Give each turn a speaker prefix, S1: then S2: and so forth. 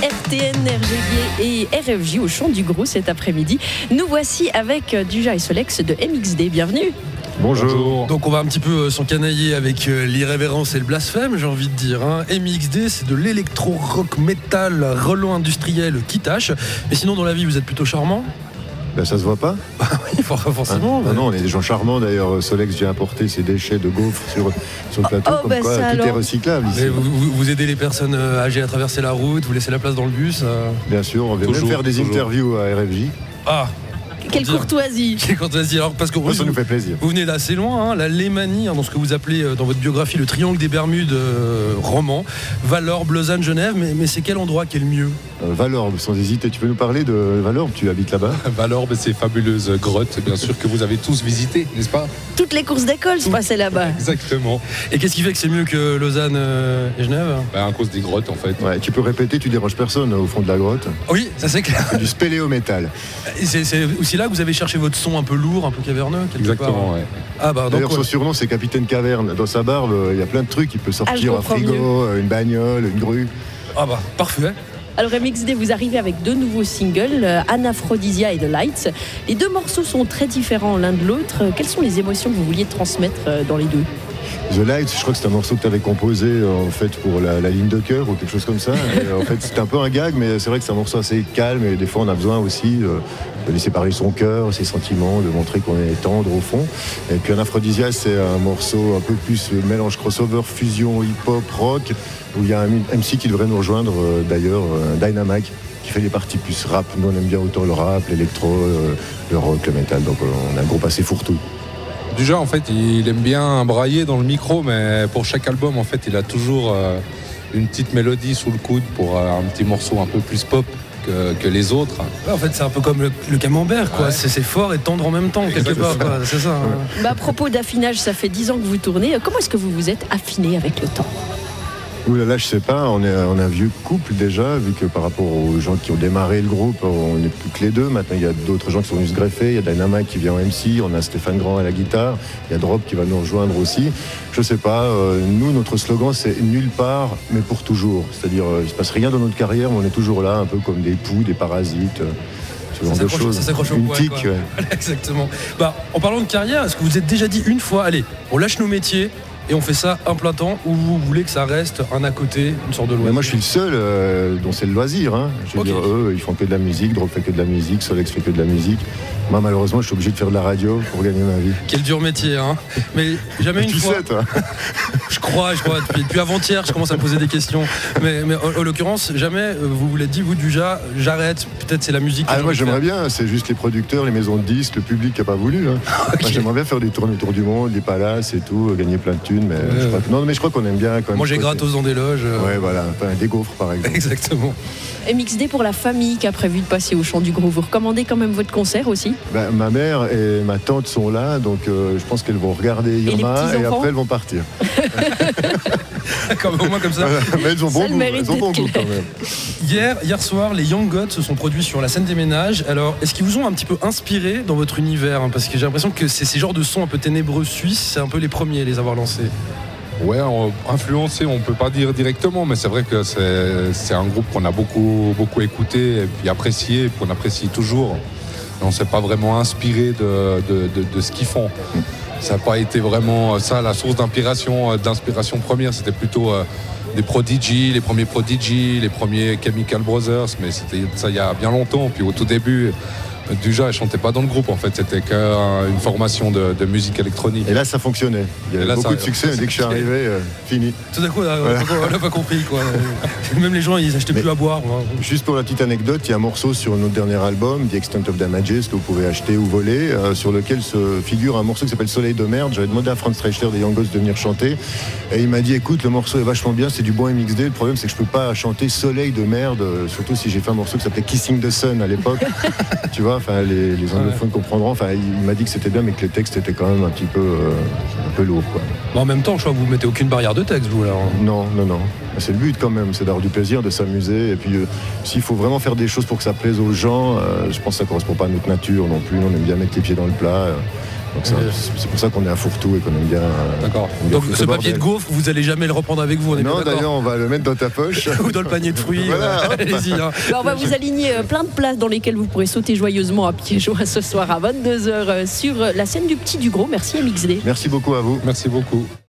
S1: RTN, RGB et RFJ au Chant du Gros cet après-midi. Nous voici avec Duja et Solex de MXD. Bienvenue.
S2: Bonjour.
S3: Donc on va un petit peu s'encanailler avec l'irrévérence et le blasphème, j'ai envie de dire. MXD, c'est de l'électro-rock métal relent industriel qui tâche. Mais sinon, dans la vie, vous êtes plutôt charmant?
S2: Ben, ça se voit pas.
S3: Oui, forcément.
S2: Non, on est des gens charmants. D'ailleurs, Solex vient apporter ses déchets de gaufres sur le plateau. Comme quoi, tout est recyclable ici.
S3: Vous aidez les personnes âgées à traverser la route, vous laissez la place dans le bus.
S2: Bien sûr, on vient même faire des interviews à RFJ.
S3: Ah,
S1: quelle courtoisie.
S3: Quelle courtoisie. Alors, parce que
S2: ça nous fait plaisir.
S3: Vous venez d'assez loin, la Lémanie, dans ce que vous appelez dans votre biographie le triangle des Bermudes roman, Valorbe, Lausanne, Genève, mais c'est quel endroit qui est le mieux?
S2: Valorbe, sans hésiter. Tu peux nous parler de Valorbe? Tu habites là-bas?
S4: Valorbe, c'est fabuleuse grotte, bien sûr, que vous avez tous visité, n'est-ce pas?
S1: Toutes les courses d'école se passaient là-bas.
S4: Exactement.
S3: Et qu'est-ce qui fait que c'est mieux que Lausanne et Genève?
S4: À cause des grottes, en fait.
S2: Ouais, tu peux répéter, tu déranges personne au fond de la grotte.
S3: Oui, ça c'est clair.
S2: C'est du spéléométal.
S3: C'est aussi là que vous avez cherché votre son un peu lourd, un peu caverneux, quelque part.
S4: Exactement, ouais.
S3: Ah bah,
S2: d'ailleurs, son surnom, c'est Capitaine Caverne. Dans sa barbe, il y a plein de trucs. Il peut sortir un frigo, une bagnole, une grue.
S3: Ah bah, parfait.
S1: Alors MXD, vous arrivez avec deux nouveaux singles, Anaphrodisia et The Lights. Les deux morceaux sont très différents l'un de l'autre. Quelles sont les émotions que vous vouliez transmettre dans les deux?
S2: The Lights, je crois que c'est un morceau que tu avais composé en fait pour la ligne de cœur ou quelque chose comme ça. Et, en fait, c'était un peu un gag, mais c'est vrai que c'est un morceau assez calme et des fois on a besoin aussi de laisser parler son cœur, ses sentiments, de montrer qu'on est tendre au fond. Et puis Anaphrodisia, c'est un morceau un peu plus mélange crossover, fusion, hip-hop, rock, où il y a un MC qui devrait nous rejoindre d'ailleurs, Dynamac, qui fait des parties plus rap. Nous on aime bien autant le rap, l'électro, le rock, le métal, donc on a un groupe assez fourre-tout.
S4: Déjà, en fait, il aime bien brailler dans le micro, mais pour chaque album, en fait, il a toujours une petite mélodie sous le coude pour un petit morceau un peu plus pop que les autres.
S3: Ouais, en fait, c'est un peu comme le camembert, quoi. Ouais. C'est fort et tendre en même temps, quelque part. Quoi. C'est ça.
S1: Ouais. À propos d'affinage, ça fait 10 ans que vous tournez. Comment est-ce que vous vous êtes affiné avec le temps?
S2: Ouh là là, je sais pas, on est un vieux couple déjà, vu que par rapport aux gens qui ont démarré le groupe, on n'est plus que les deux. Maintenant, il y a d'autres gens qui sont venus se greffer. Il y a Dynamac qui vient en MC, on a Stéphane Grand à la guitare, il y a Drop qui va nous rejoindre aussi. Je sais pas, nous, notre slogan, c'est nulle part, mais pour toujours. C'est-à-dire, il se passe rien dans notre carrière, mais on est toujours là, un peu comme des poux, des parasites. Ce genre de choses.
S3: Ça s'accroche au
S2: une
S3: poil,
S2: tique,
S3: quoi.
S2: Ouais.
S3: Exactement. Bah, en parlant de carrière, est-ce que vous vous êtes déjà dit une fois, allez, on lâche nos métiers et on fait ça un plein temps, ou vous voulez que ça reste un à côté, une sorte de loisir?
S2: Mais moi je suis le seul dont c'est le loisir. Je veux dire, eux, ils font que de la musique, Drop fait que de la musique, Solex fait que de la musique. Moi malheureusement je suis obligé de faire de la radio pour gagner ma vie.
S3: Quel dur métier, hein. Mais jamais une fois.
S2: Tu sais, toi.
S3: Je crois, depuis avant-hier je commence à me poser des questions. Mais en l'occurrence, jamais vous vous l'êtes dit, vous Duja, j'arrête, peut-être c'est la musique.
S2: Moi j'aimerais bien, c'est juste les producteurs, les maisons de disques, le public qui n'a pas voulu. Okay. Moi j'aimerais bien faire des tournées autour du monde, des palaces et tout, gagner plein de thunes, mais je crois qu'on aime bien quand même.
S3: Manger gratos dans des loges.
S2: Ouais, voilà, enfin, des gaufres par exemple.
S3: Exactement.
S1: MXD pour la famille qui a prévu de passer au Chant du Gros, vous recommandez quand même votre concert aussi?
S2: Ma mère et ma tante sont là, donc je pense qu'elles vont regarder Irma et après elles vont partir.
S3: Au moins comme ça.
S2: Mais elles ont bon goût quand même.
S3: Hier soir, les Young Gods se sont produits sur la scène des ménages. Alors, est-ce qu'ils vous ont un petit peu inspiré dans votre univers? Parce que j'ai l'impression que c'est ces genres de sons un peu ténébreux suisses, c'est un peu les premiers à les avoir lancés.
S4: Ouais, influencé, on peut pas dire directement, mais c'est vrai que c'est un groupe qu'on a beaucoup écouté et puis apprécié, qu'on apprécie toujours. Et on s'est pas vraiment inspiré de ce qu'ils font. Ça n'a pas été vraiment ça, la source d'inspiration première, c'était plutôt des Prodigy, les premiers Prodigy, les premiers Chemical Brothers, mais c'était ça il y a bien longtemps. Puis au tout début, Duja, elle chantait pas dans le groupe en fait, c'était qu'une formation de musique électronique.
S2: Et là ça fonctionnait, il y avait beaucoup de succès, mais dès que je suis arrivé, fini.
S3: Tout d'un coup, on n'a pas compris quoi. Même les gens ils achetaient plus à boire.
S2: Juste pour la petite anecdote, il y a un morceau sur notre dernier album, The Extent of Damages, que vous pouvez acheter ou voler, sur lequel se figure un morceau qui s'appelle Soleil de merde. J'avais demandé à Franz Streicher des Young Gods de venir chanter, et il m'a dit écoute, le morceau est vachement bien, c'est du bon MXD, le problème c'est que je peux pas chanter Soleil de merde, surtout si j'ai fait un morceau qui s'appelait Kissing the Sun à l'époque. Tu vois, enfin les anglophones comprendront. Enfin, il m'a dit que c'était bien, mais que les textes étaient quand même un peu lourds, quoi.
S3: En même temps, je crois que vous mettez aucune barrière de texte, vous là.
S2: Non. C'est le but quand même, c'est d'avoir du plaisir, de s'amuser. Et puis, s'il faut vraiment faire des choses pour que ça plaise aux gens, je pense que ça correspond pas à notre nature non plus. On aime bien mettre les pieds dans le plat. Donc c'est pour ça qu'on est à fourre-tout et qu'on aime bien.
S3: D'accord.
S2: on aime bien
S3: Donc
S2: foutre
S3: ce
S2: le
S3: papier de
S2: bordel.
S3: gaufre, vous allez jamais le reprendre avec vous, on est bien
S2: Non,
S3: d'accord.
S2: d'ailleurs, on va le mettre dans ta poche.
S3: Ou dans le panier de fruits.
S2: Voilà, hop.
S3: Allez-y. Hein.
S1: On va vous aligner plein de places dans lesquelles vous pourrez sauter joyeusement à pieds joints ce soir à 22h sur la scène du Petit du Gros. Merci MXD.
S2: Merci beaucoup à vous.
S4: Merci beaucoup.